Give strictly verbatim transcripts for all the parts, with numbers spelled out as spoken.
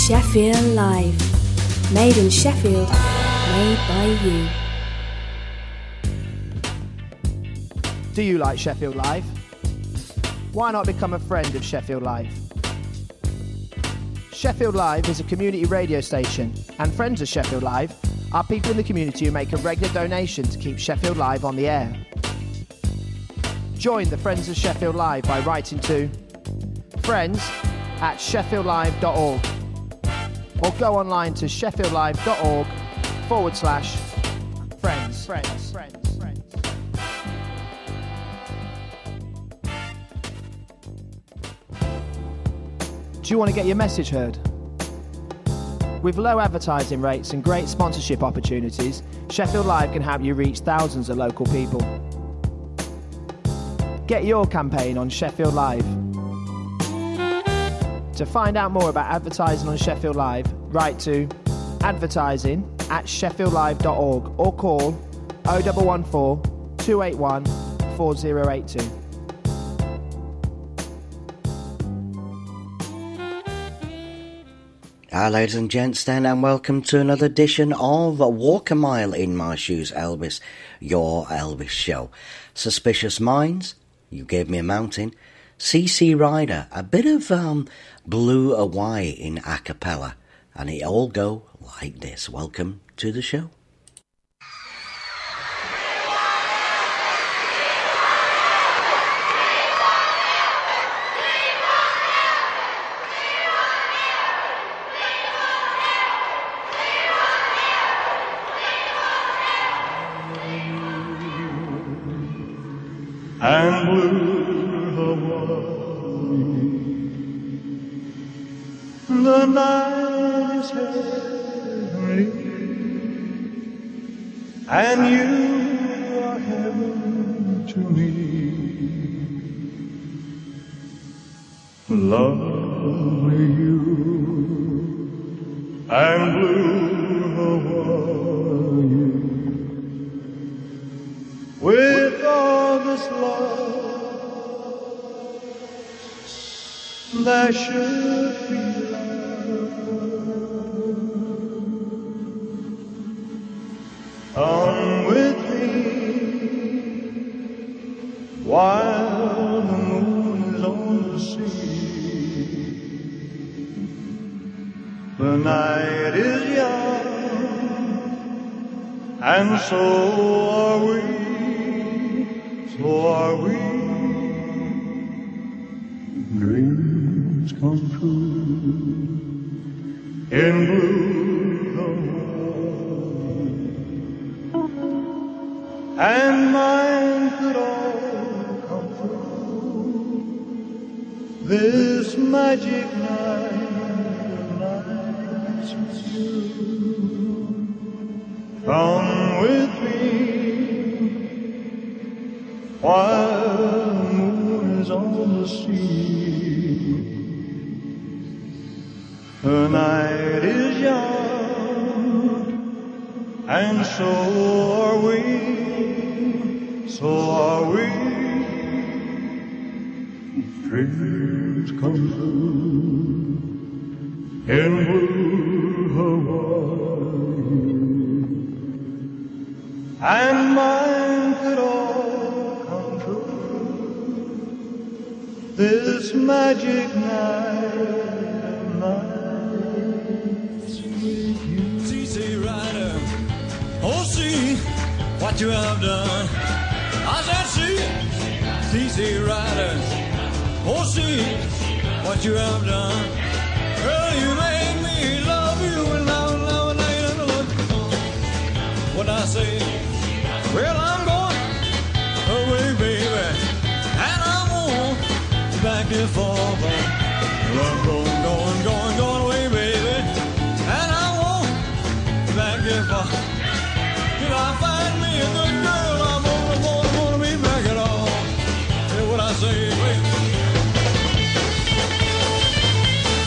Sheffield Live. Made in Sheffield, made by you. Do you like Sheffield Live? Why not become a friend of Sheffield Live? Sheffield Live is a community radio station, and friends of Sheffield Live are people in the community who make a regular donation to keep Sheffield Live on the air. Join the Friends of Sheffield Live by writing to friends at sheffield live dot org or go online to sheffieldlive.org forward slash friends. Friends. Friends. Friends. Do you want to get your message heard? With low advertising rates and great sponsorship opportunities, Sheffield Live can help you reach thousands of local people. Get your campaign on Sheffield Live. To find out more about advertising on Sheffield Live, write to advertising at sheffield live dot org or call oh one one four, two eight one, four oh eight two. Hi ladies and gents then, and welcome to another edition of Walk a Mile in My Shoes Elvis, your Elvis show. Suspicious Minds, You Gave Me a Mountain, C C Rider, a bit of um, Blue Hawaii in a cappella, and it all go like this. Welcome to the show. And blue Hawaii, the night is heavenly, and you are heaven to me. Lovely you and blue Hawaii, with all this love, there should be love. Come with me while the moon is on the sea. The night is young, and so are we. So are we. Dreams come true in blue Hawaii, and mine could all come true this magic night of nights with you. Come with me while the moon is on the sea. The night is young, and so are we, so are we. Dreams come true in blue Hawaii, and mine could all come true this magic night of nights with you. C C Rider, oh see what you have done. I said see, C C Rider, oh see what you have done. Girl, you made me love you, and now, now, and now, now, what I say? Well, I'm going away, baby, and I won't back and forth. I'm going, going, going, going away, baby, and I won't back and forth. Till I find me a good girl, I'm gonna, gonna, gonna be back at all. Hear what I say, baby.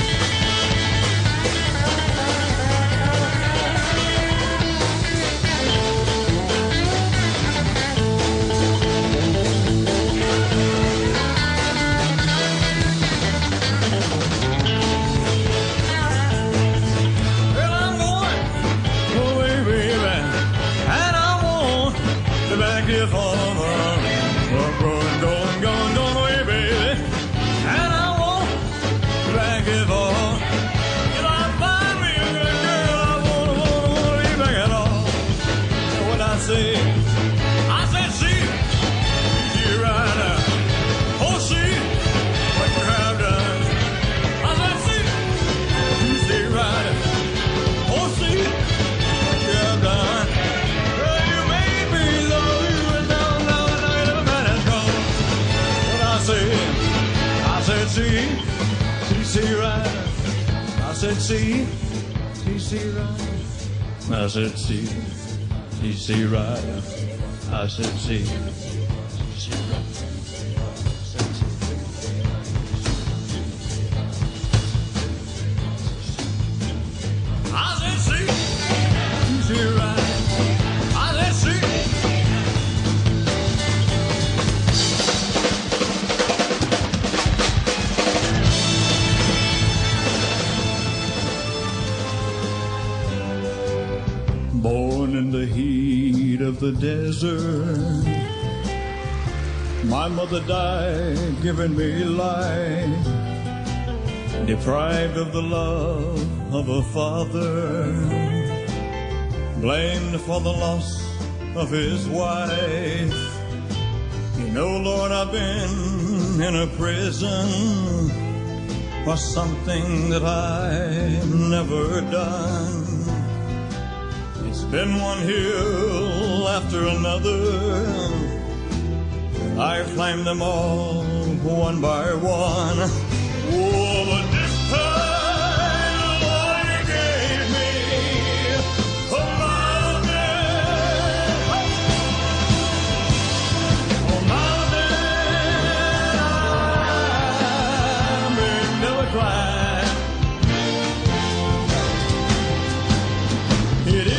said, see, T C Rider. I said, see, T C Rider. I said, see, T C Rider. I said, see, T C Rider. I said, see. Born in the heat of the desert, my mother died giving me life, deprived of the love of a father, blamed for the loss of his wife. You know, Lord, I've been in a prison for something that I've never done. It's been one hill after another. I've climbed them all one by one. Oh, but this time the Lord gave me a mountain, a mountain I may never climb. It is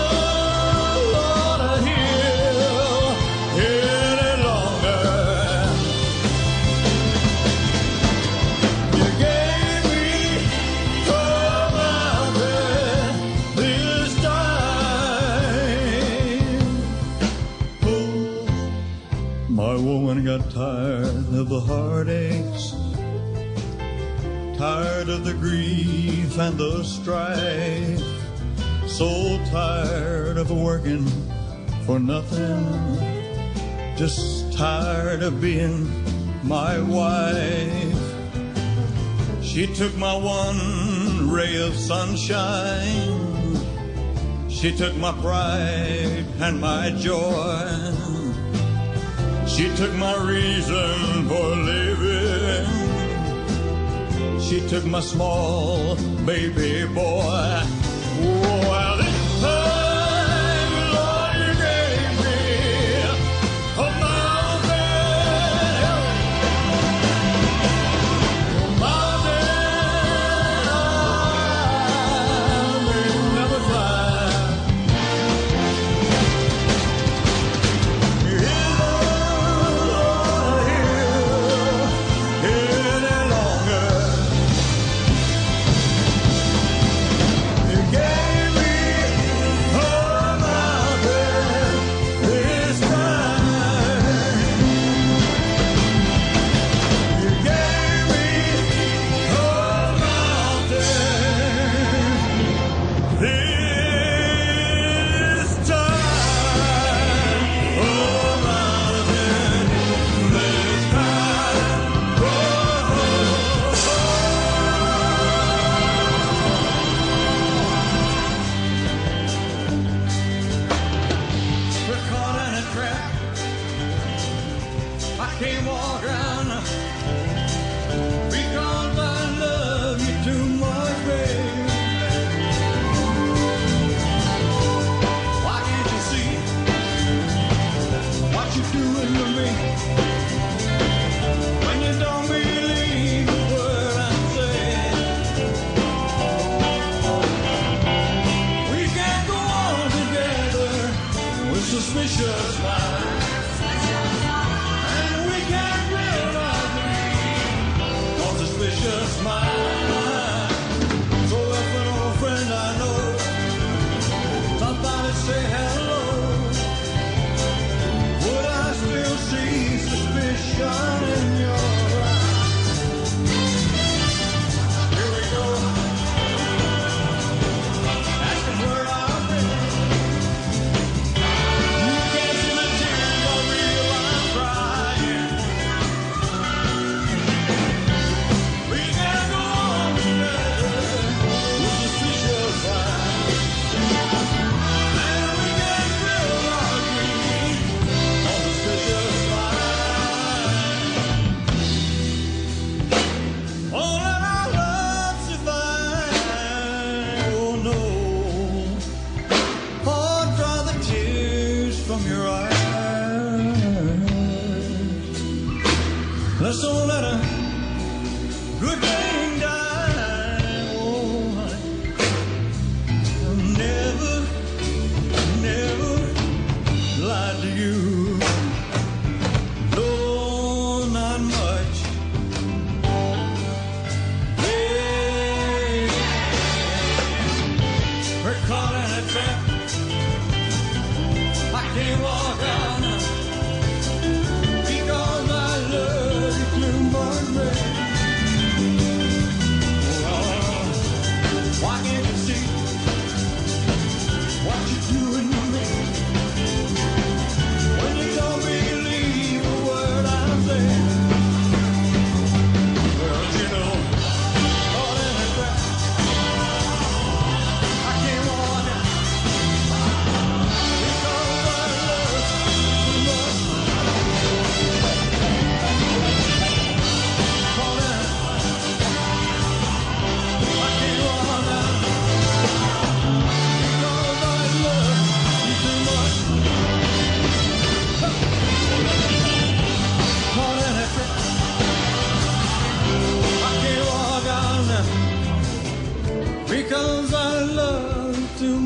got tired of the heartaches, tired of the grief and the strife, so tired of working for nothing, just tired of being my wife. She took my one ray of sunshine, she took my pride and my joy. She took my reason for living. She took my small baby boy. Well, this time, Lord, you gave me a mountain, a mountain I may never climb. You gave me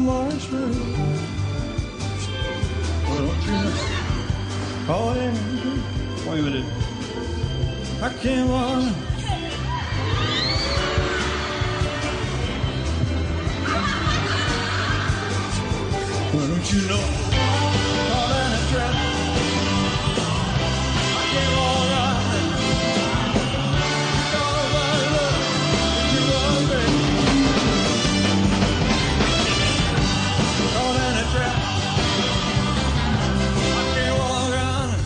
voices. Well, don't you know? Oh, yeah. Wait a minute. I can't walk. Well, don't you know? Caught in a trap. I can't walk right. Because I love you, love me. Caught in a trap. I can't walk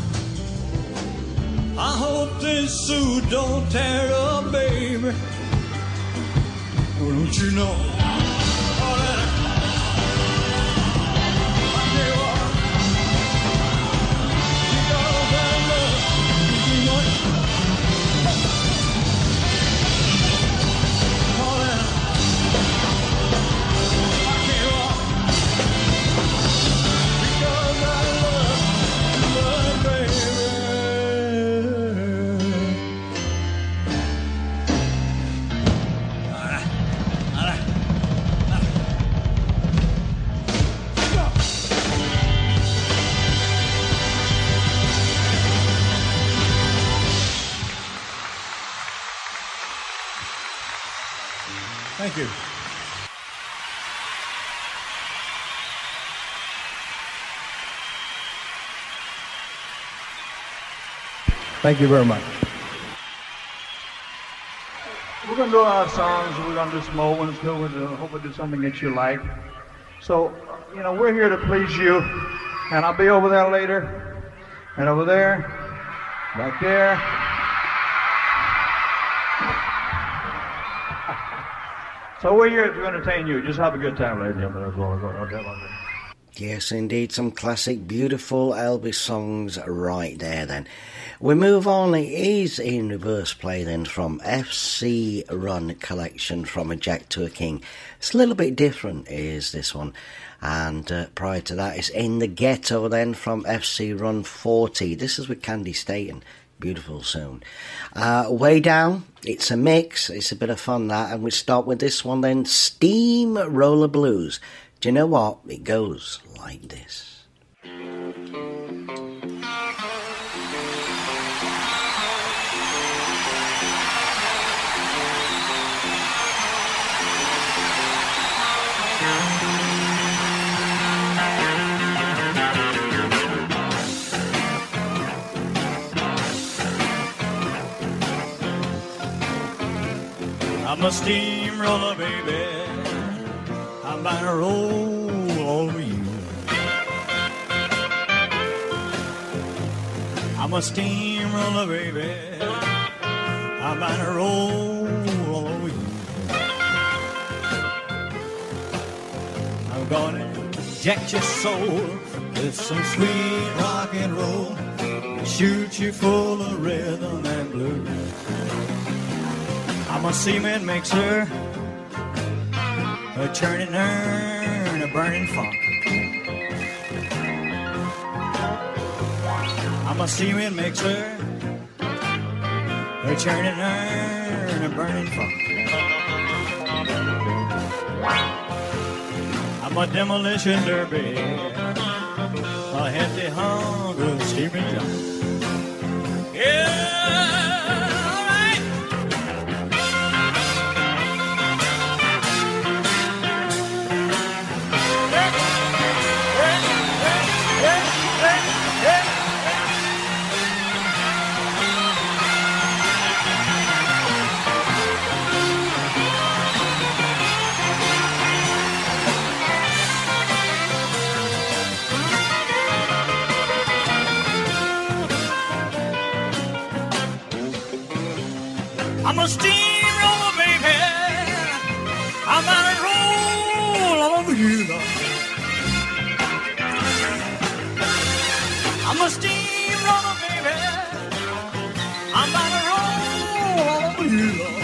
right. I hope this suit don't tear up, baby. Well, don't you know? Caught in a Thank you. Thank you very much. We're going to do our songs. We're going to do some old ones too. We're going to hope we do something that you like. So, you know, we're here to please you. And I'll be over there later. And over there. Back there. So we're here to entertain you. Just have a good time, ladies and gentlemen. Yes, indeed, some classic, beautiful Elvis songs right there then. We move on. It is in reverse play then from F C Run collection From a Jack to a King. It's a little bit different, is this one. And uh, prior to that, it's In the Ghetto then from F C Run forty. This is with Candy Staton. Beautiful sound. Uh, way down, it's a mix, it's a bit of fun that, and we start with this one then, Steamroller Blues. Do you know what? It goes like this. I'm a steamroller, baby. I'm bound to roll over you. I'm a steamroller, baby. I'm bound to roll over you. I'm gonna inject your soul with some sweet rock and roll, shoot you full of rhythm and blues. I'm a cement mixer, a churning urn, a burning funk. I'm a cement mixer, a churning urn, a burning funk. I'm a demolition derby, a hefty hunk of Stephen John. Yeah! I'm a steamroller, baby. I'm gonna roll all over you, Lord. I'm a steamroller, baby. I'm gonna roll all over you, Lord.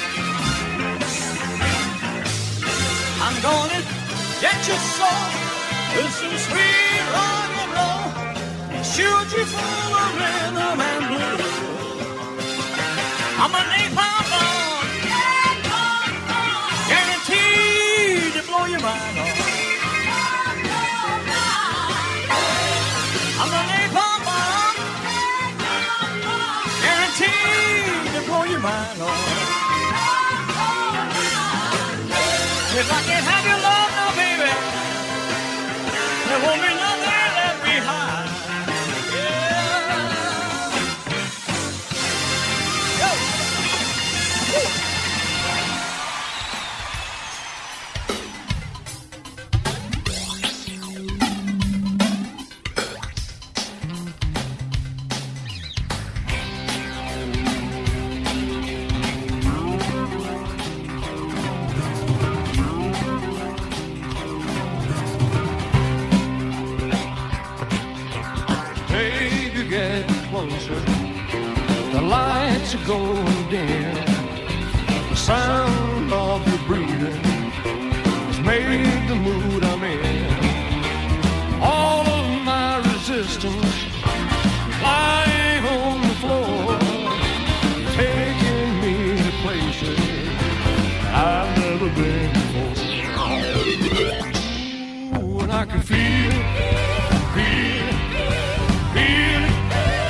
I'm gonna get your soul with some sweet rock and roll and shoot you full of rhythm and blues. I'm a napalm bomb, guaranteed to blow your mind off. If I can't have your love now, baby, there won't be nothing left behind. Yeah. Go. Woo. The lights are going dim. The sound of your breathing has made the mood I'm in. All of my resistance lying on the floor, taking me to places I've never been before. Ooh, and I can feel it, feel it, feel it.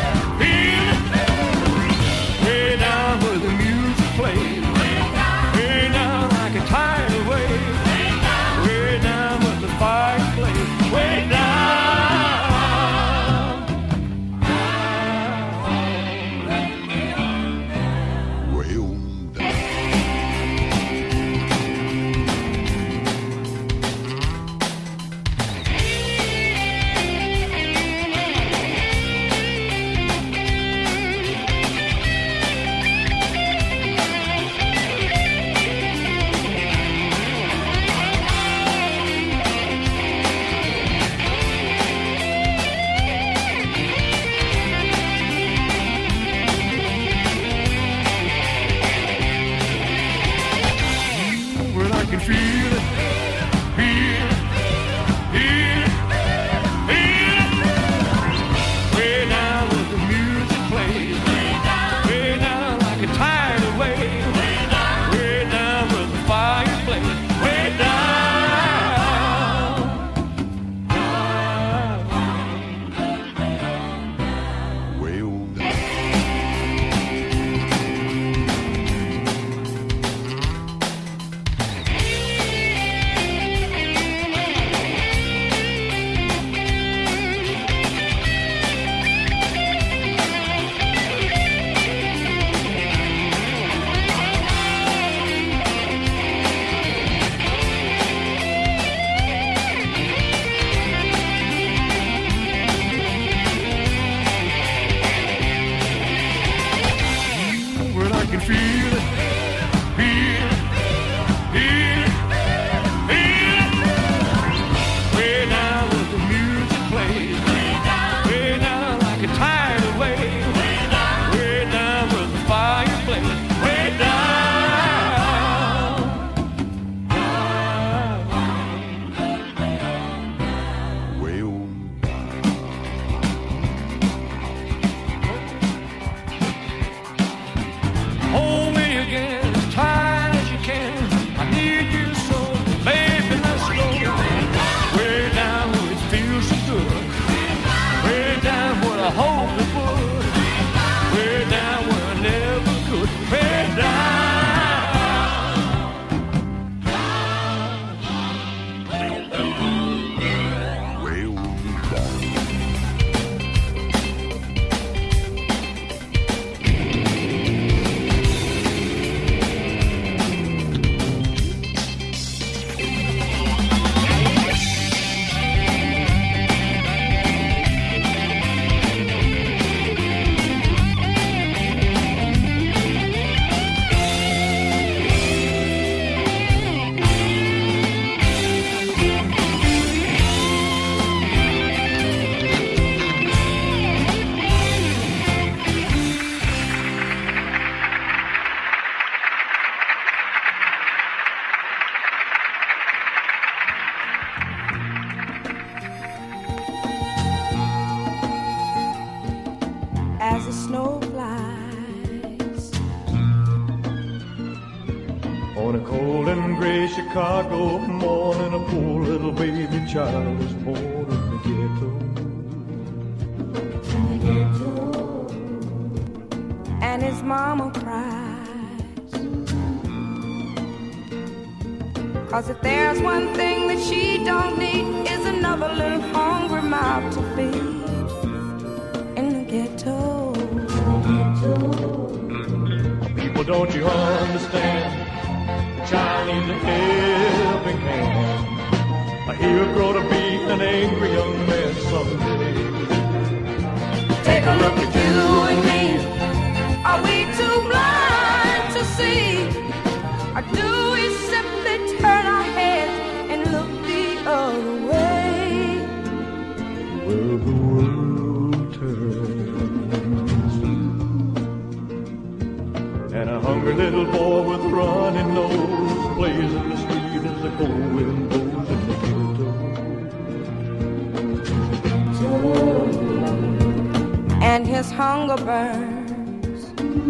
As the snow flies on a cold and gray Chicago morning, a poor little baby child was born in the ghetto. And his mama cries, 'Cause if there's one thing that she don't need is another little hungry mouth to feed in the ghetto. People, don't you understand? The child needs a helping hand. He'll grow to be an angry young man someday. Take a look at you and me. Are we too blind to see? Or do we simply turn our heads and look the other way? Well, the world turns, and a hungry little boy with running nose plays in the street as the cold wind blows in the ghetto. And his hunger burns,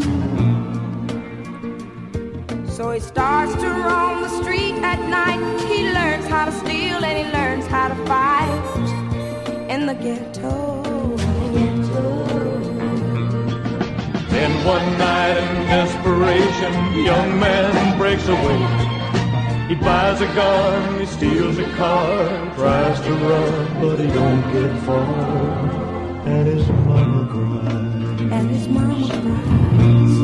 so he starts to roam the street at night. He learns how to steal and he learns how to fight in the ghetto. Then one night in desperation, the young man breaks away. He buys a gun, he steals a car, tries to run, but he don't get far. And his mama cries. And his mama cries.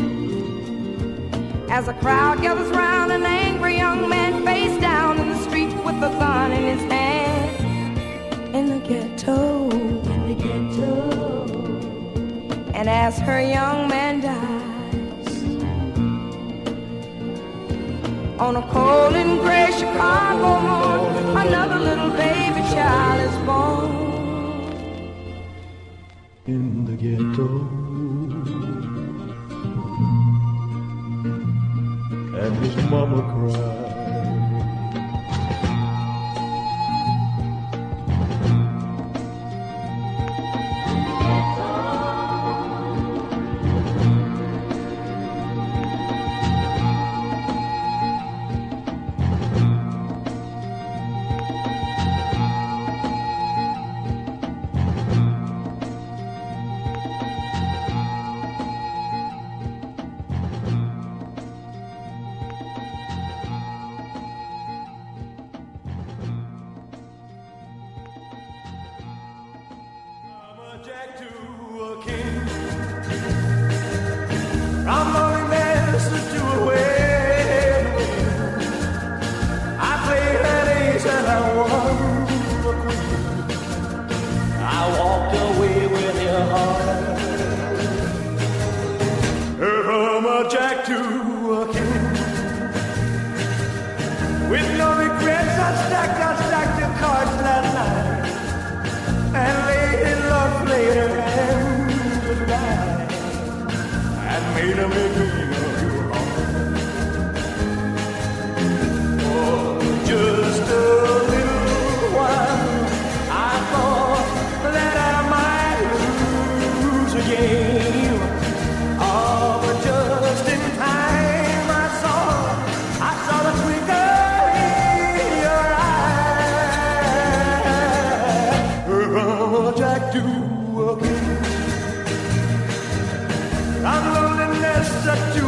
As a crowd gathers round, an angry young man face down in the street with a gun in his hand. In the ghetto. In the ghetto. And as her young man dies, on a cold and gray Chicago morn, another little baby child is born. In the ghetto, and his mama cried. I'm loneliness that you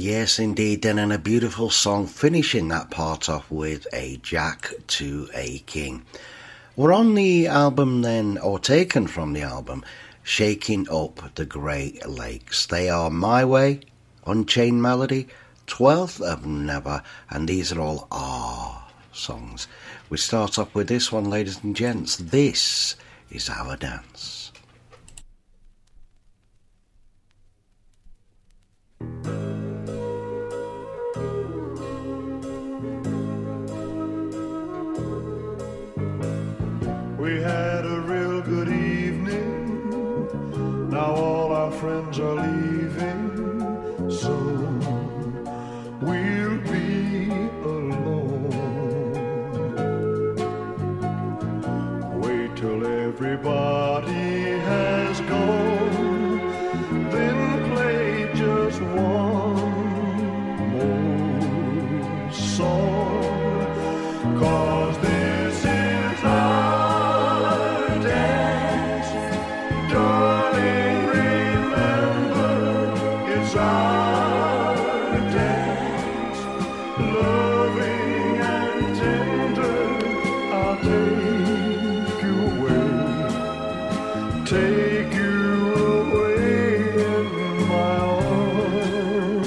Yes, indeed, then, and a beautiful song finishing that part off with a Jack to a King. We're on the album then, or taken from the album, Shaking Up the Great Lakes. They are My Way, Unchained Melody, twelfth of Never, and these are all our songs. We start off with this one, ladies and gents. This is Our Dance. We had a real good evening. Now all our friends are leaving. Soon we'll be alone. Wait till everybody has gone, then play just one more song. 'Cause this is our take you away in my arms.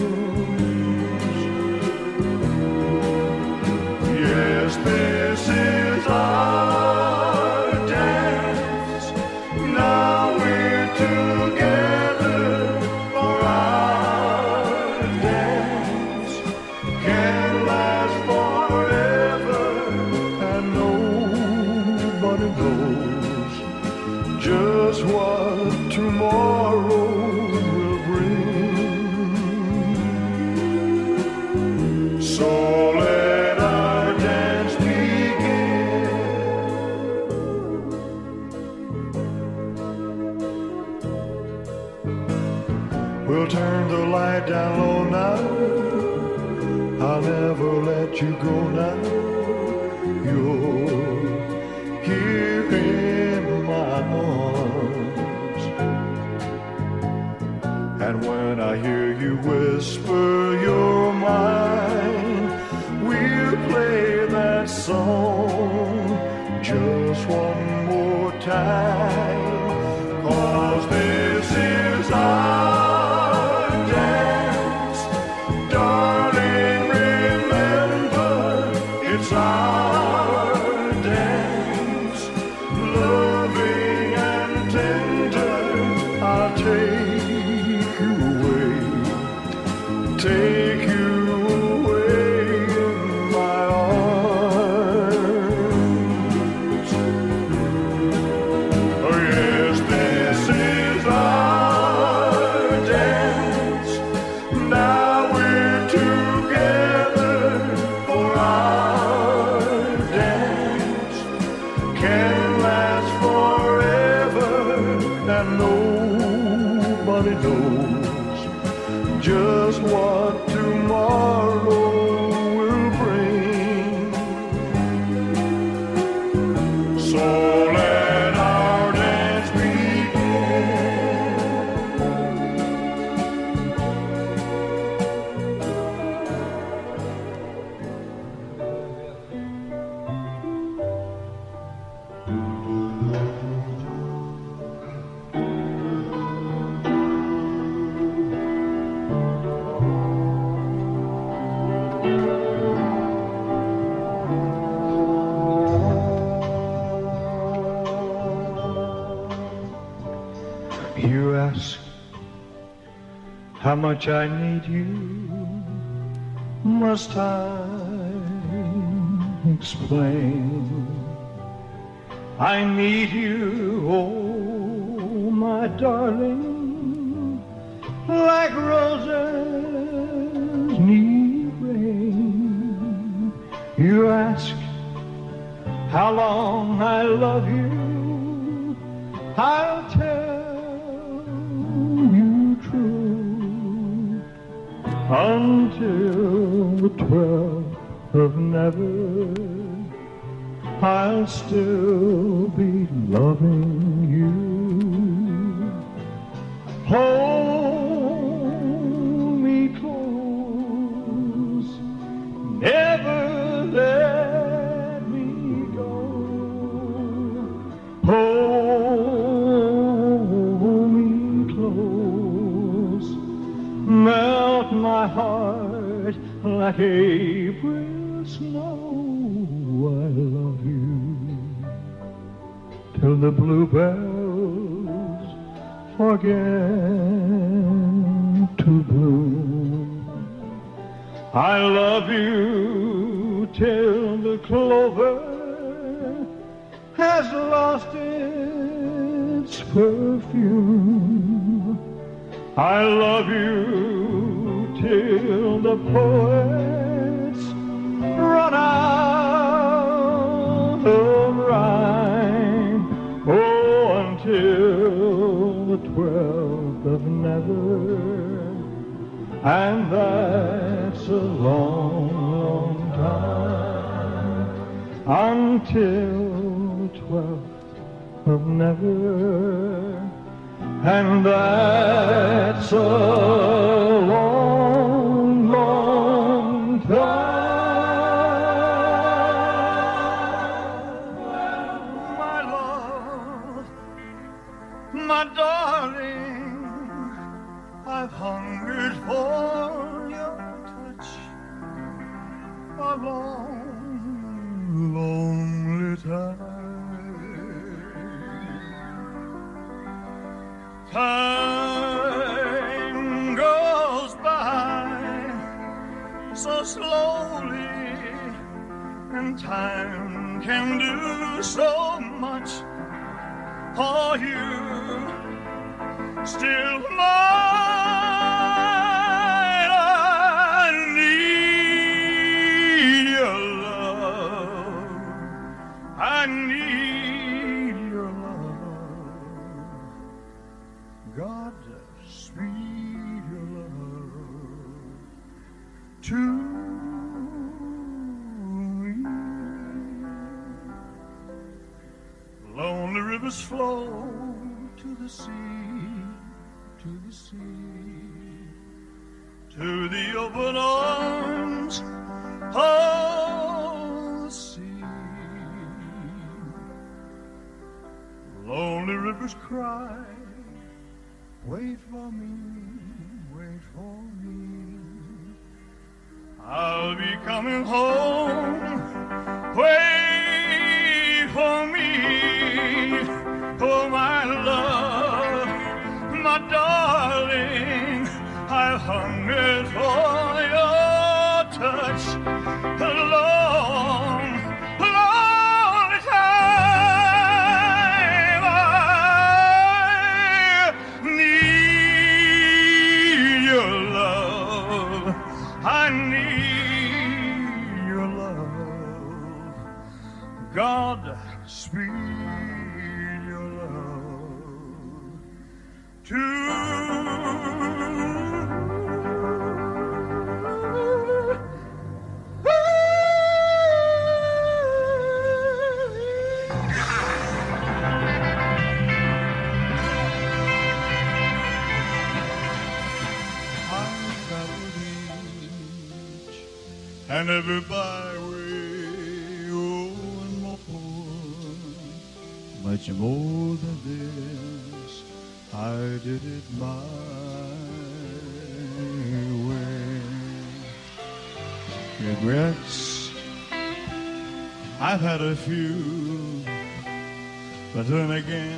Yes, this is our dance. Now we're together, for our dance can last forever, and nobody knows just what tomorrow will bring. So let our dance begin. We'll turn the light down low now. I'll never let you go now. You're here in my arms, and when I hear you whisper you're mine, we'll play that song just one more time. 'Cause this is our dance, darling, remember it's our dance, loving and tender. I'll take you away, take you away in my arms. Oh yes, this is our dance. Now we're together, for our dance can last forever, and nobody knows just what tomorrow will bring. So let our dance begin. You ask how much I need you. Must I explain? I need you, oh my darling, like roses need rain. You ask how long I love you. I'll tell you true, until the twelfth of never, I'll still be loving you. Hold me close like April snow. I love you till the bluebells forget to bloom. I love you till the clover has lost its perfume. I love you till the poets run out of rhyme. Oh, until the twelfth of never, and that's a long, long time. Until twelfth of never, and that's a long, long time. My love, my darling, I've hungered for your touch a long, lonely time. Time goes by so slowly, and time can do so much for you. Still mine, I need your love. I need your love. God, sweet your love to me. Lonely rivers flow to the sea, to the sea, to the open arms of the sea. Lonely rivers cry, wait for me, wait for me. I'll be coming home, wait for me. Oh, my love, my darling, I've hungered for your touch a long, long time. I need your love. I need your love. God, speed your love to and every byway, oh, and more, much more than this, I did it my way. Regrets, I've had a few, but then again,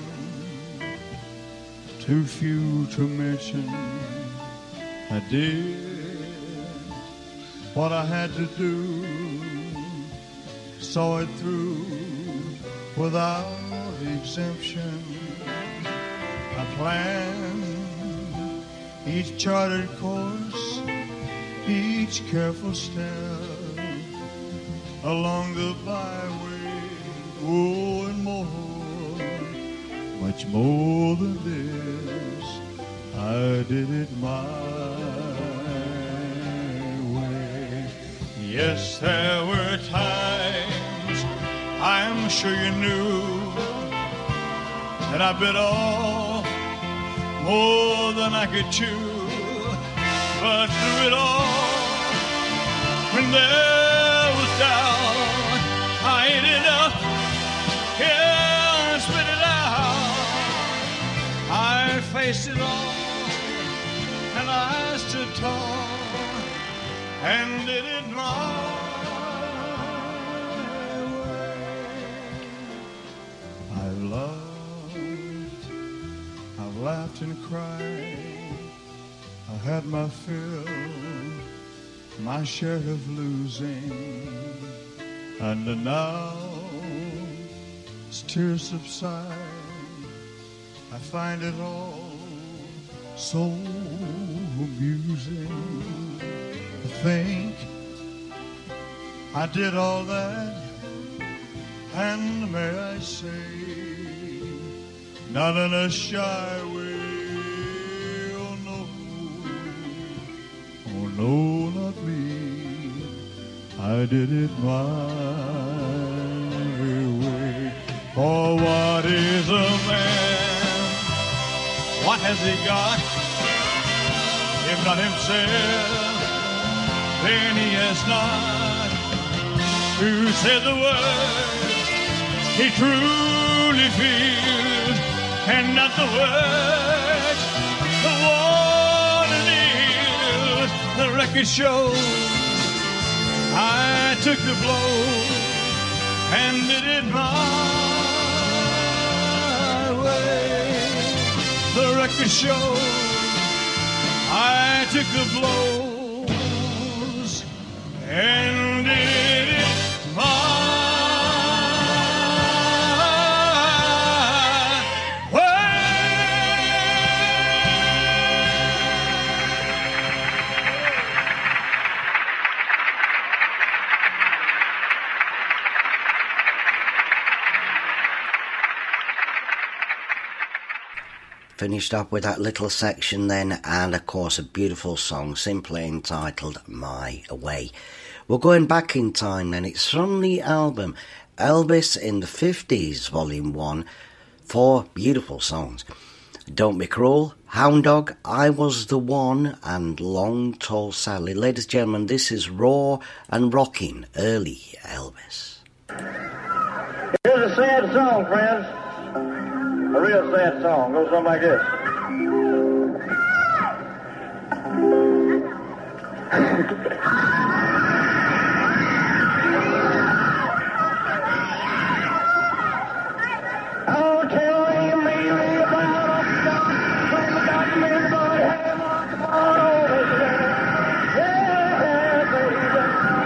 too few to mention. I did what I had to do, saw it through without exemption. I planned each charted course, each careful step along the byway, oh, and more, much more than this, I did it my way. Yes, there were times I'm sure you knew that I bit off more than I could chew, but through it all, when there was doubt, I ate it up, yeah, and spit it out. I faced it all, and I stood tall, and did it my way. I've loved, I've laughed and cried, I had my fill, my share of losing, and now as tears subside, I find it all so amusing to think I did all that, and may I say, not in a shy way. Oh no, oh no, not me. I did it my way. For what is a man? What has he got? If not himself, then he has not. Who said the words he truly feels, and not the words the one needs? The record shows I took the blow and did it my way. The record shows I took the blows and did it my Finished up with that little section then, and of course a beautiful song simply entitled My Way. We're going back in time then. It's from the album Elvis in the fifties, Volume one. Four beautiful songs: Don't Be Cruel, Hound Dog, I Was the One, and Long Tall Sally. Ladies and gentlemen, this is raw and rocking early Elvis. Here's a sad song, friends. A real sad song. Goes something like this. Oh, tell me, maybe about a dog when the document boy had walked upon over there. Yeah, baby.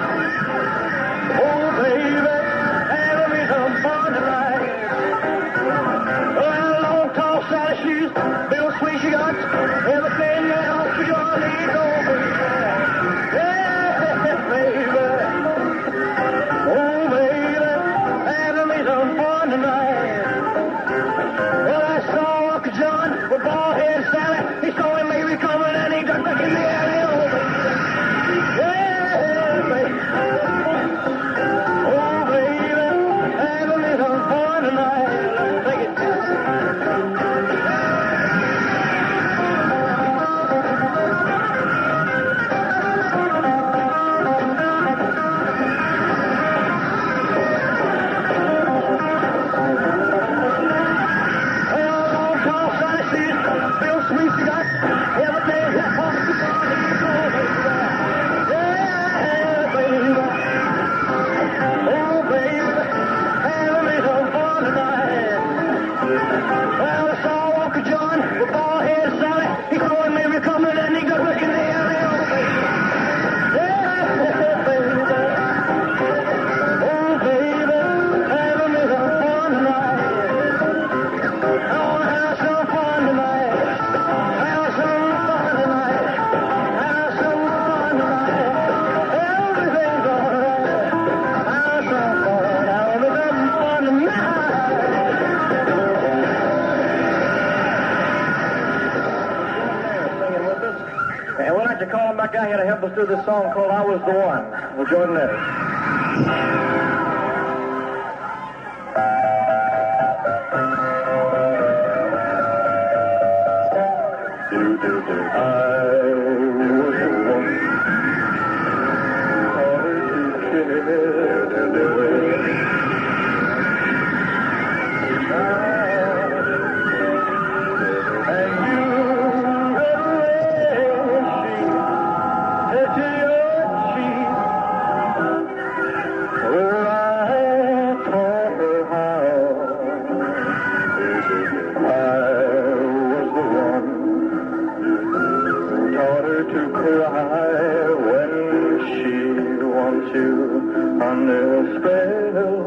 Oh, baby, having me some fun tonight. She's Bill Sweet, she got everything else for your need over there. Yeah, baby. Oh, baby, having me some fun tonight. Well, I saw Uncle John with bald-headed Sally. He saw him maybe coming and he got back in the alley over there. Yeah, baby. Oh, baby, having me some fun tonight. Take it. Guy here to help us do this song called I Was the One with Jordan Edwards. put you under spell.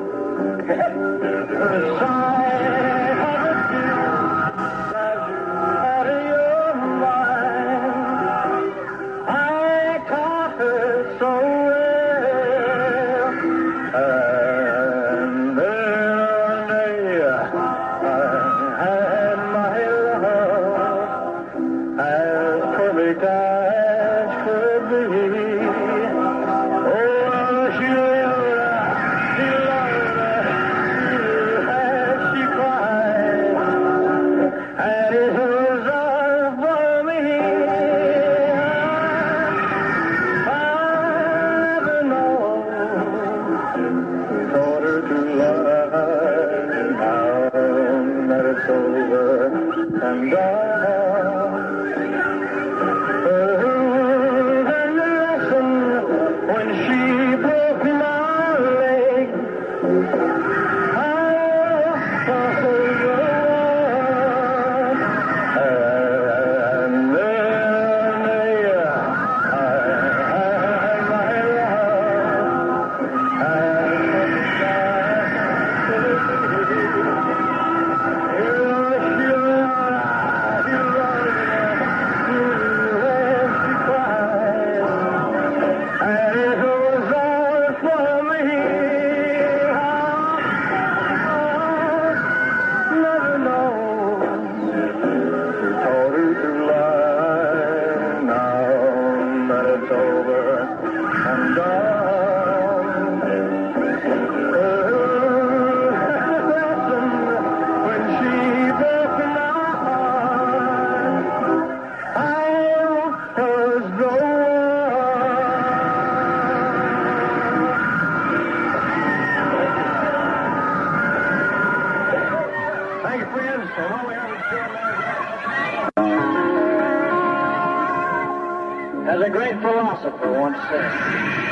The sight of a kiss drives you out of your mind. I caught her so well, and then one day I had my love as perfect as could be. Oh, she loved, she loved, as she cried, and it was all for me. I never know, taught her to love now that it's over and gone. As a great philosopher once said,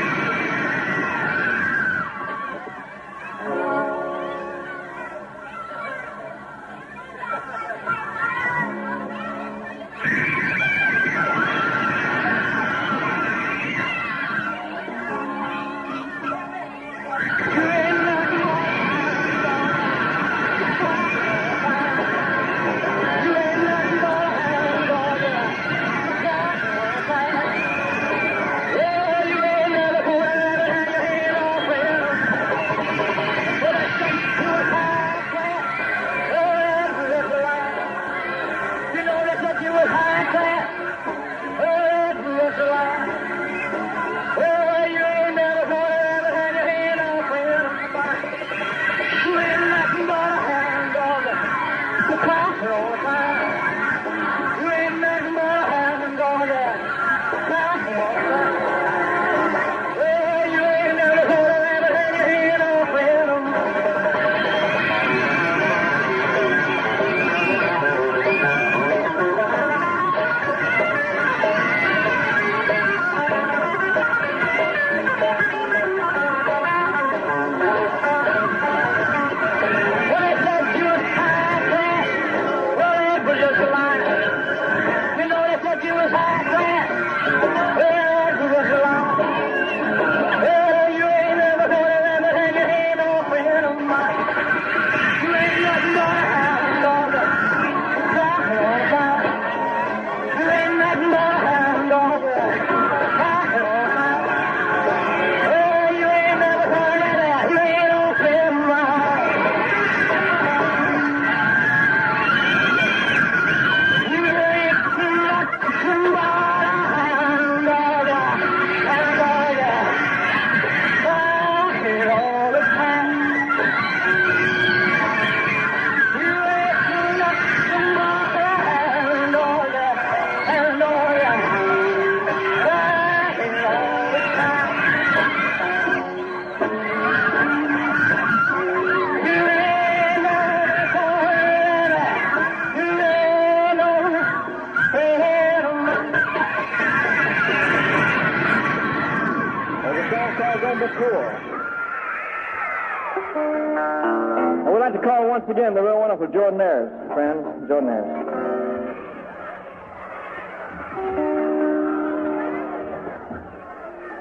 I would like to call once again the real wonderful Jordan Ayers, friends, Jordan Ayers.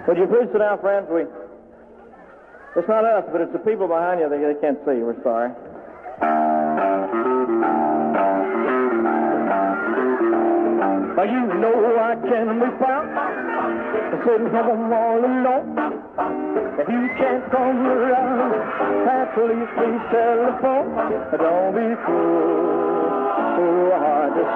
Would you please sit down, friends? We, it's not us, but it's the people behind you. They, they can't see. We're sorry. But you know I can be found sitting home all alone. If you can't come around, at least please telephone. Don't be cruel, oh, hard to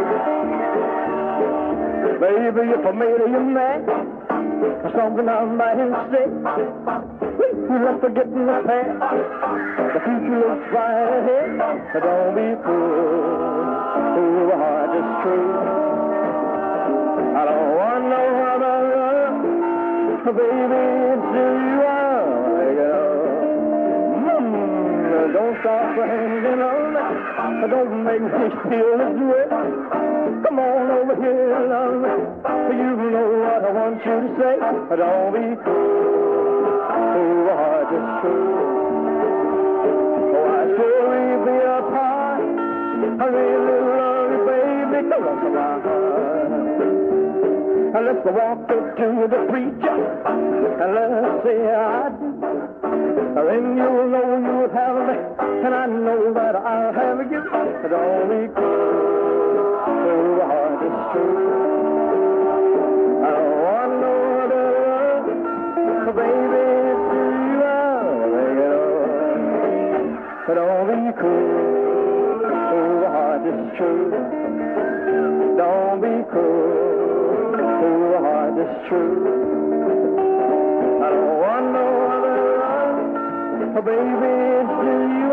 true. Baby, if I made you mad, something I might say, let's forget the past. The future looks right ahead. Don't be cruel, oh, hard to true. I don't want no other love, baby, until you are, you know. Mm, don't stop hanging on, don't make me feel this way. Come on over here, love, you know what I want you to say. Don't be cruel, oh, hard to true. Oh, I sure will be apart. I really love you, baby, come on to my heart. Let's walk up to the preacher and let's say I do. Then you'll know you'll have me, and I know that I'll have you. Don't be cruel, so hard is true. I don't want no other love, baby, it's you I'll make it all. Don't be cruel, so hard is true. Don't be cruel. Oh, heart is true. I don't want no other love, baby, it's you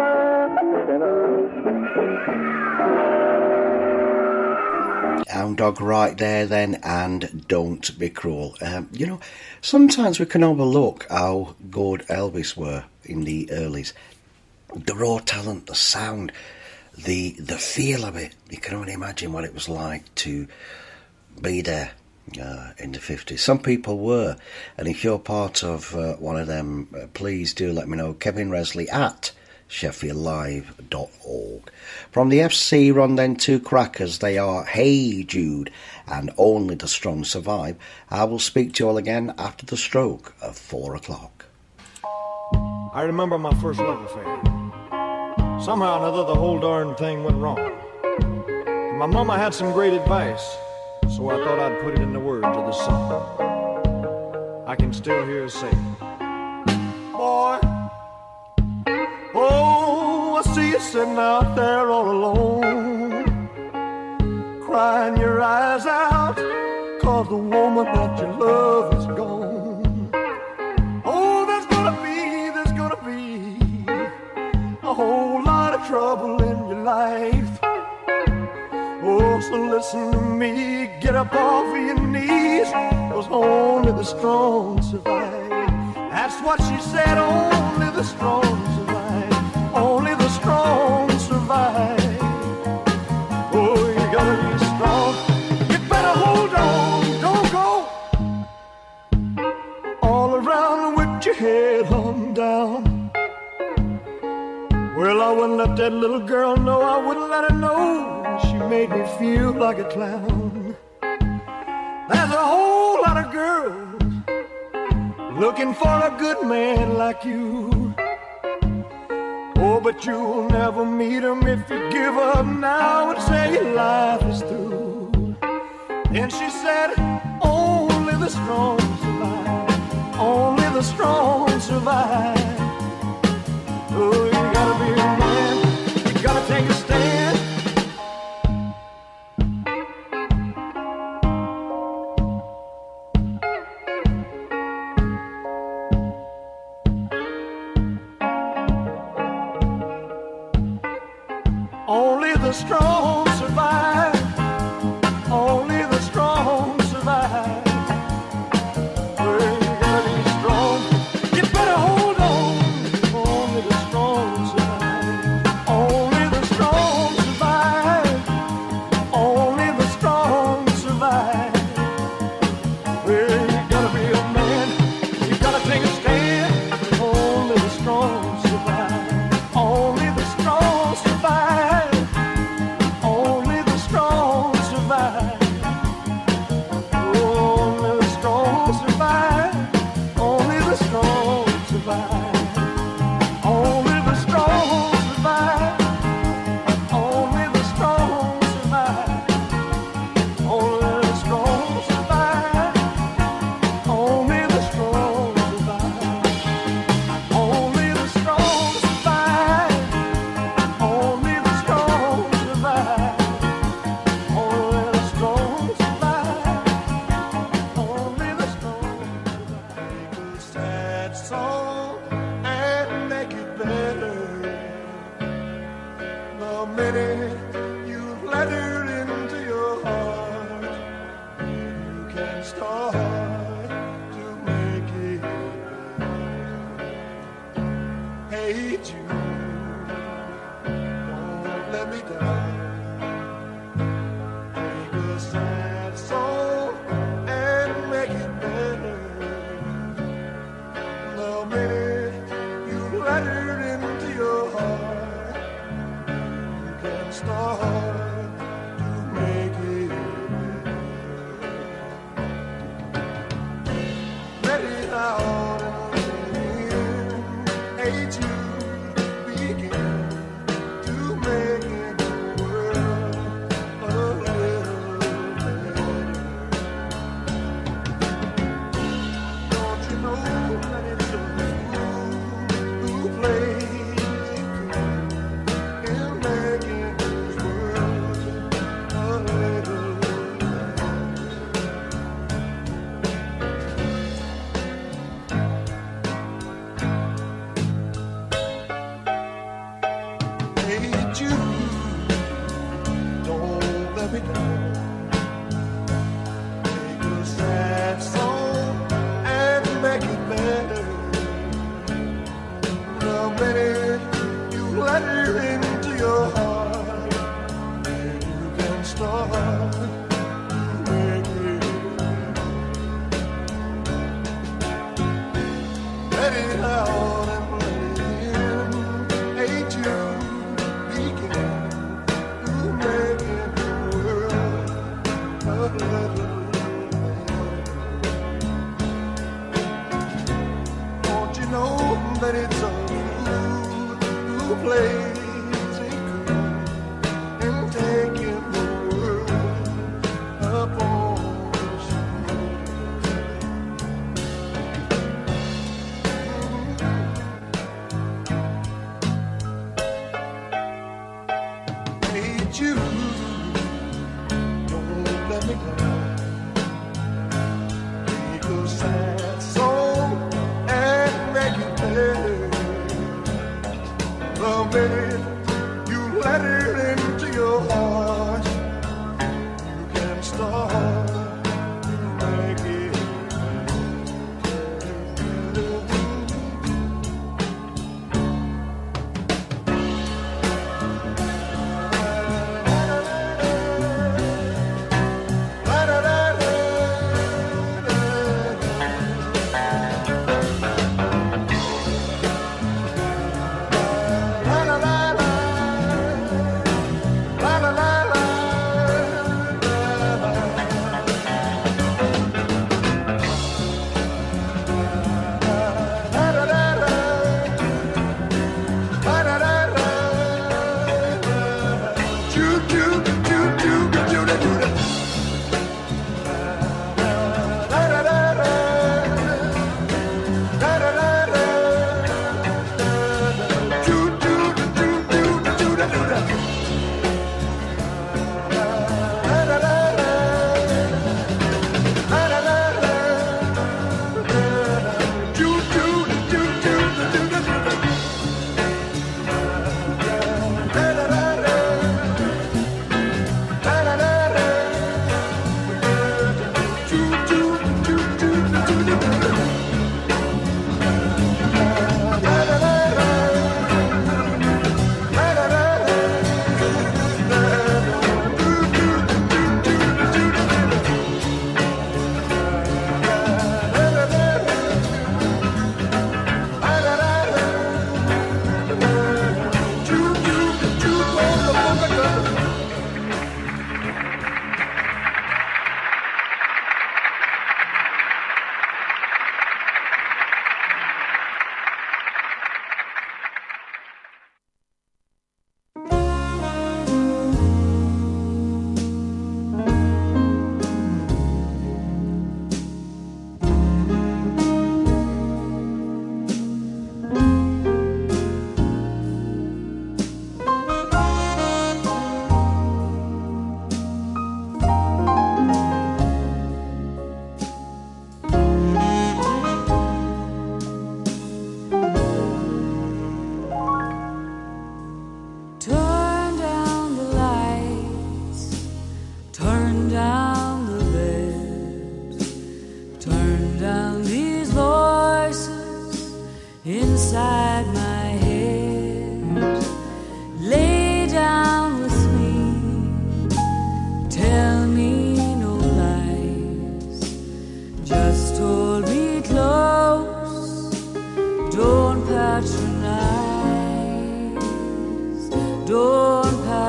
I'm Hound Dog right there then, and Don't Be Cruel. Um, you know, sometimes we can overlook how good Elvis were in the earlys. The raw talent, the sound, the the feel of it. You can only imagine what it was like to be there. Uh, in the fifties. Some people were, and if you're part of uh, one of them, uh, please do let me know. Kevin Resley at sheffield live dot org. From the F C, run then two crackers. They are Hey Jude and Only the Strong Survive. I will speak to you all again after the stroke of four o'clock. I remember my first love affair. Somehow or another the whole darn thing went wrong. My mama had some great advice, so I thought I'd put it in the words of the song. I can still hear her say, boy, oh, I see you sitting out there all alone, crying your eyes out, 'cause the woman that you love is gone. Oh, there's gonna be, there's gonna be a whole lot of trouble in your life. Oh, so listen to me, get up off of your knees, 'cause only the strong survive. That's what she said, only the strong survive. Only the strong survive. Oh, you gotta be strong. You better hold on, don't go all around with your head hung down. Well, I wouldn't let that little girl know, I wouldn't let her know. She made me feel like a clown. There's a whole lot of girls looking for a good man like you. Oh, but you'll never meet him if you give up now and say your life is through. Then she said, only the strong survive. Only the strong survive. Oh, you gotta be a man, you gotta take a stand. Only the strong survive. Only the strong survive. Well, you gotta be strong. You better hold on. Only the strong survive. Only the strong survive. Only the strong survive. Well, you gotta be a man. You gotta take a stand. Only the strong survive. Only the strong survive. Only the strong minute you let her into your heart, you can start to make it better. Hey Jude, don't let me down. Take a sad song and make it better. The minute you let her into your heart, you can start to make it better. Let it out and let it in. Hey Jude, begin to make it the world a little better. Don't you know that it's a fool who plays it cool in making this world a little better? Hey Jude, don't let me down. Take a sad song and make it better. The minute you let her into your heart, then you can start to make it better. Let it out and let it in. Hey Jude, begin to make it the world a little better. Don't you know that it's a fool who plays it cool in taking the world upon his shoulders? Hey Jude, don't let me down. Take a sad song and make it better. The minute you let her into your heart, you can start to make it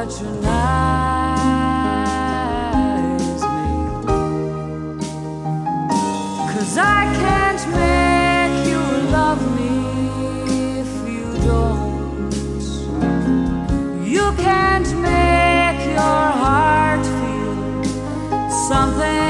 patronize me, 'cause I can't make you love me if you don't. You can't make your heart feel something